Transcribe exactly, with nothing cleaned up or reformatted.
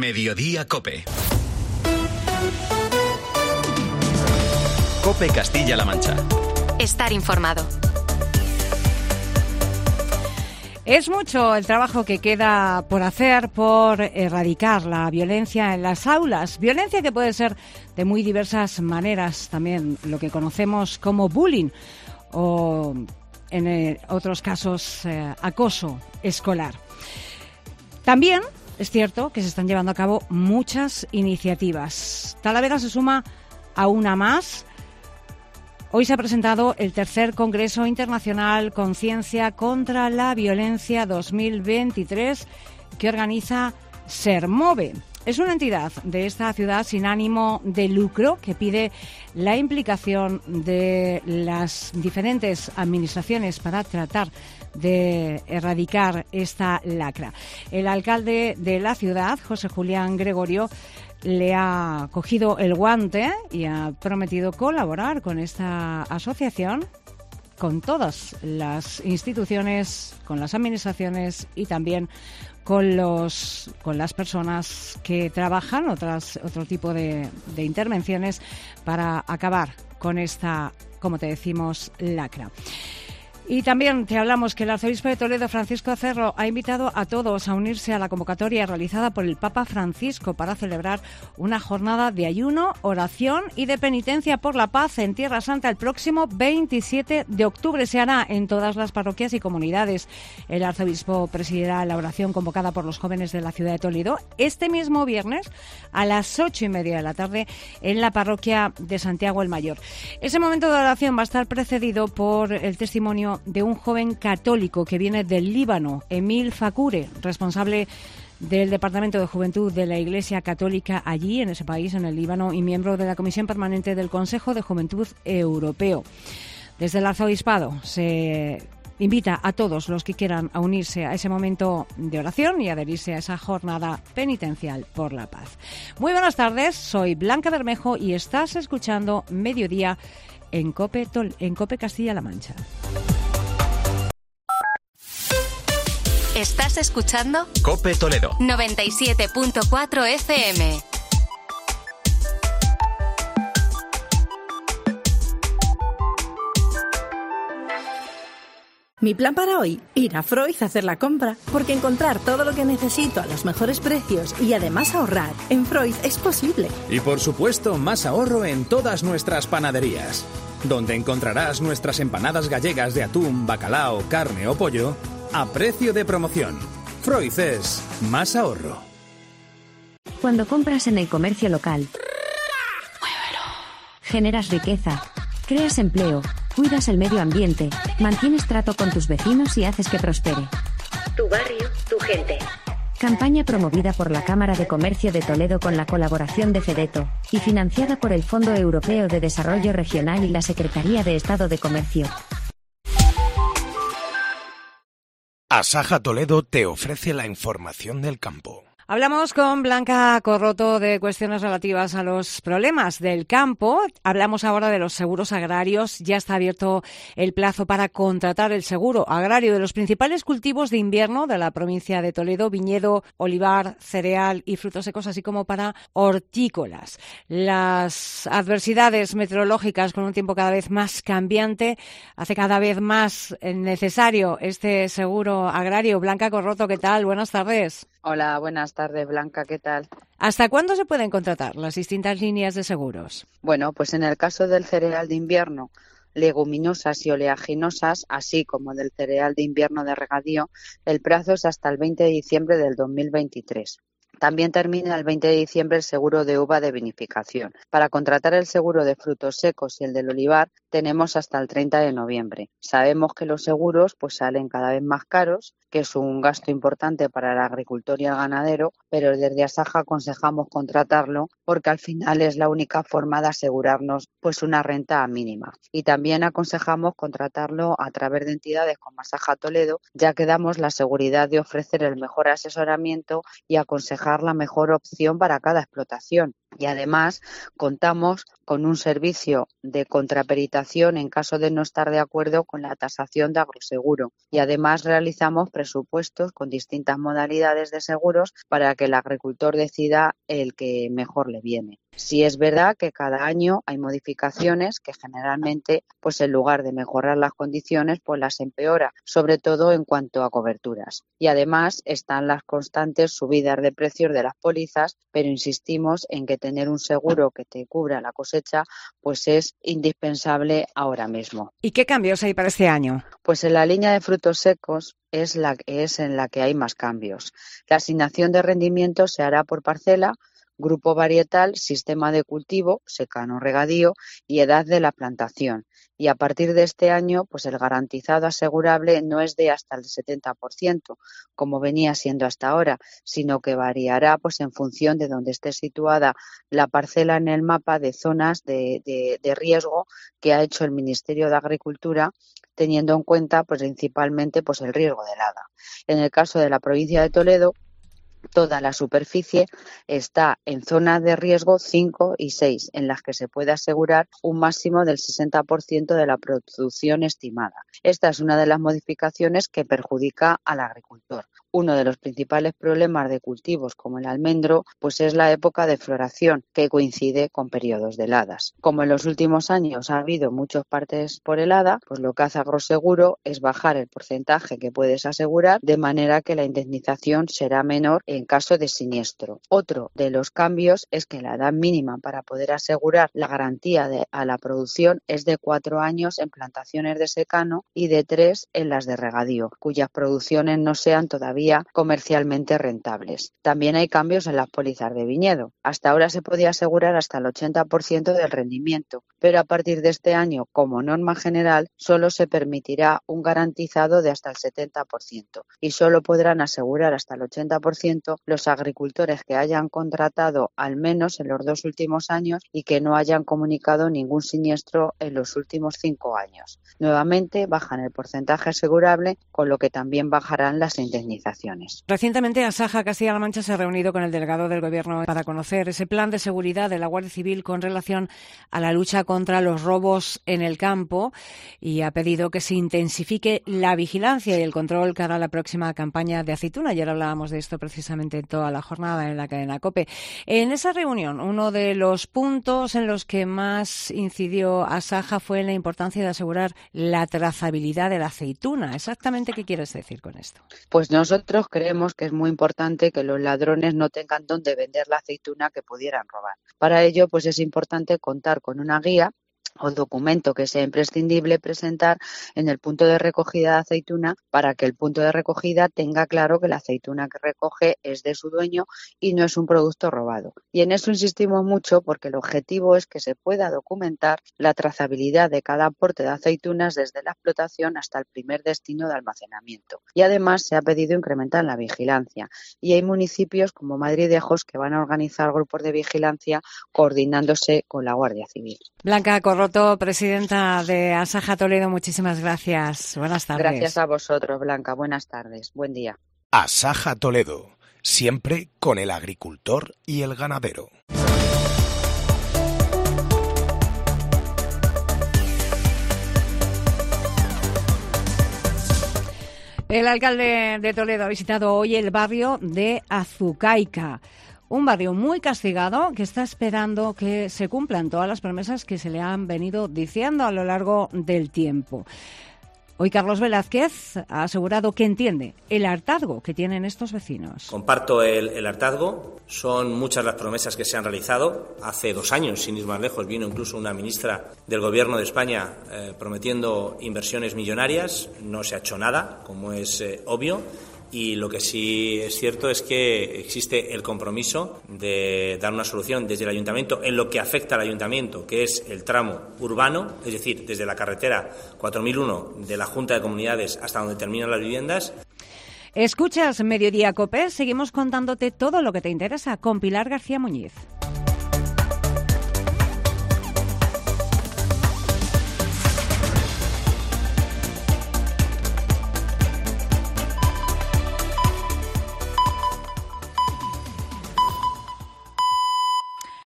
Mediodía Cope. Cope Castilla-La Mancha. Estar informado. Es mucho el trabajo que queda por hacer por erradicar la violencia en las aulas. Violencia que puede ser de muy diversas maneras, también lo que conocemos como bullying o en eh, otros casos eh, acoso escolar. También es cierto que se están llevando a cabo muchas iniciativas. Talavera se suma a una más. Hoy se ha presentado el tercer Congreso Internacional Conciencia contra la Violencia dos mil veintitrés que organiza SERMOVE. Es una entidad de esta ciudad sin ánimo de lucro que pide la implicación de las diferentes administraciones para tratar de erradicar esta lacra. El alcalde de la ciudad, José Julián Gregorio, le ha cogido el guante y ha prometido colaborar con esta asociación, con todas las instituciones, con las administraciones y también con los con las personas que trabajan otras otro tipo de, de intervenciones para acabar con esta, como te decimos, lacra. Y también te hablamos que el arzobispo de Toledo, Francisco Cerro, ha invitado a todos a unirse a la convocatoria realizada por el Papa Francisco para celebrar una jornada de ayuno, oración y de penitencia por la paz en Tierra Santa el próximo veintisiete de octubre. Se hará en todas las parroquias y comunidades. El arzobispo presidirá la oración convocada por los jóvenes de la ciudad de Toledo este mismo viernes a las ocho y media de la tarde en la parroquia de Santiago el Mayor. Ese momento de oración va a estar precedido por el testimonio de un joven católico que viene del Líbano, Emil Fakure, responsable del Departamento de Juventud de la Iglesia Católica allí, en ese país, en el Líbano, y miembro de la Comisión Permanente del Consejo de Juventud Europeo. Desde el arzobispado se invita a todos los que quieran a unirse a ese momento de oración y adherirse a esa jornada penitencial por la paz. Muy buenas tardes, soy Blanca Bermejo y estás escuchando Mediodía en Cope, Tol- en Cope Castilla-La Mancha. Estás escuchando Cope Toledo noventa y siete punto cuatro F M. Mi plan para hoy, ir a Freud a hacer la compra, porque encontrar todo lo que necesito a los mejores precios y además ahorrar en Freud es posible. Y por supuesto, más ahorro en todas nuestras panaderías, donde encontrarás nuestras empanadas gallegas de atún, bacalao, carne o pollo a precio de promoción. Freud es más ahorro. Cuando compras en el comercio local, generas riqueza, creas empleo, cuidas el medio ambiente, mantienes trato con tus vecinos y haces que prospere. Tu barrio, tu gente. Campaña promovida por la Cámara de Comercio de Toledo con la colaboración de FEDETO y financiada por el Fondo Europeo de Desarrollo Regional y la Secretaría de Estado de Comercio. Asaja Toledo te ofrece la información del campo. Hablamos con Blanca Corroto de cuestiones relativas a los problemas del campo. Hablamos ahora de los seguros agrarios. Ya está abierto el plazo para contratar el seguro agrario de los principales cultivos de invierno de la provincia de Toledo: viñedo, olivar, cereal y frutos secos, así como para hortícolas. Las adversidades meteorológicas, con un tiempo cada vez más cambiante, hace cada vez más necesario este seguro agrario. Blanca Corroto, ¿qué tal? Buenas tardes. Hola, buenas tardes, Blanca, ¿qué tal? ¿Hasta cuándo se pueden contratar las distintas líneas de seguros? Bueno, pues en el caso del cereal de invierno, leguminosas y oleaginosas, así como del cereal de invierno de regadío, el plazo es hasta el veinte de diciembre del dos mil veintitrés. También termina el veinte de diciembre el seguro de uva de vinificación. Para contratar el seguro de frutos secos y el del olivar tenemos hasta el treinta de noviembre. Sabemos que los seguros pues salen cada vez más caros, que es un gasto importante para el agricultor y el ganadero, pero desde Asaja aconsejamos contratarlo porque al final es la única forma de asegurarnos pues una renta mínima. Y también aconsejamos contratarlo a través de entidades como Asaja Toledo, ya que damos la seguridad de ofrecer el mejor asesoramiento y aconsejar la mejor opción para cada explotación. Y además contamos con un servicio de contraperitación en caso de no estar de acuerdo con la tasación de agroseguro. Y además realizamos presupuestos con distintas modalidades de seguros para que el agricultor decida el que mejor le viene. Sí es verdad que cada año hay modificaciones que generalmente, pues en lugar de mejorar las condiciones, pues las empeora, sobre todo en cuanto a coberturas. Y además están las constantes subidas de precios de las pólizas, pero insistimos en que tener un seguro que te cubra la cosecha, pues es indispensable ahora mismo. ¿Y qué cambios hay para este año? Pues en la línea de frutos secos es la es en la que hay más cambios. La asignación de rendimiento se hará por parcela, grupo varietal, sistema de cultivo, secano regadío y edad de la plantación. Y a partir de este año, pues el garantizado asegurable no es de hasta el setenta por ciento, como venía siendo hasta ahora, sino que variará pues en función de donde esté situada la parcela en el mapa de zonas de, de, de riesgo que ha hecho el Ministerio de Agricultura, teniendo en cuenta pues principalmente pues el riesgo de helada. En el caso de la provincia de Toledo, toda la superficie está en zonas de riesgo cinco y seis, en las que se puede asegurar un máximo del sesenta por ciento de la producción estimada. Esta es una de las modificaciones que perjudica al agricultor. Uno de los principales problemas de cultivos como el almendro, pues es la época de floración, que coincide con periodos de heladas. Como en los últimos años ha habido muchos partes por helada, pues lo que hace Agroseguro es bajar el porcentaje que puedes asegurar, de manera que la indemnización será menor en caso de siniestro. Otro de los cambios es que la edad mínima para poder asegurar la garantía de, a la producción es de cuatro años en plantaciones de secano y de tres en las de regadío, cuyas producciones no sean todavía comercialmente rentables. También hay cambios en las pólizas de viñedo. Hasta ahora se podía asegurar hasta el ochenta por ciento del rendimiento, pero a partir de este año, como norma general, solo se permitirá un garantizado de hasta el setenta por ciento y solo podrán asegurar hasta el ochenta por ciento los agricultores que hayan contratado al menos en los dos últimos años y que no hayan comunicado ningún siniestro en los últimos cinco años. Nuevamente bajan el porcentaje asegurable, con lo que también bajarán las indemnizaciones. Recientemente, Asaja Castilla-La Mancha se ha reunido con el delegado del Gobierno para conocer ese plan de seguridad de la Guardia Civil con relación a la lucha contra los robos en el campo y ha pedido que se intensifique la vigilancia y el control cara a la próxima campaña de aceituna. Ayer hablábamos de esto precisamente en toda la jornada en la cadena COPE. En esa reunión, uno de los puntos en los que más incidió Asaja fue en la importancia de asegurar la trazabilidad de la aceituna. ¿Exactamente qué quieres decir con esto? Pues nosotros creemos que es muy importante que los ladrones no tengan dónde vender la aceituna que pudieran robar. Para ello, pues es importante contar con una guía o documento que sea imprescindible presentar en el punto de recogida de aceituna para que el punto de recogida tenga claro que la aceituna que recoge es de su dueño y no es un producto robado. Y en eso insistimos mucho porque el objetivo es que se pueda documentar la trazabilidad de cada aporte de aceitunas desde la explotación hasta el primer destino de almacenamiento. Y además se ha pedido incrementar la vigilancia y hay municipios como Madrid y Ejos que van a organizar grupos de vigilancia coordinándose con la Guardia Civil. Blanca Corroto, presidenta de Asaja Toledo, muchísimas gracias. Buenas tardes. Gracias a vosotros, Blanca. Buenas tardes. Buen día. Asaja Toledo, siempre con el agricultor y el ganadero. El alcalde de Toledo ha visitado hoy el barrio de Azucaica. Un barrio muy castigado que está esperando que se cumplan todas las promesas que se le han venido diciendo a lo largo del tiempo. Hoy Carlos Velázquez ha asegurado que entiende el hartazgo que tienen estos vecinos. Comparto el, el hartazgo. Son muchas las promesas que se han realizado. Hace dos años, sin ir más lejos, vino incluso una ministra del Gobierno de España eh, prometiendo inversiones millonarias. No se ha hecho nada, como es eh, obvio. Y lo que sí es cierto es que existe el compromiso de dar una solución desde el Ayuntamiento en lo que afecta al Ayuntamiento, que es el tramo urbano, es decir, desde la carretera cuatro mil uno de la Junta de Comunidades hasta donde terminan las viviendas. Escuchas Mediodía COPE, seguimos contándote todo lo que te interesa con Pilar García Muñiz.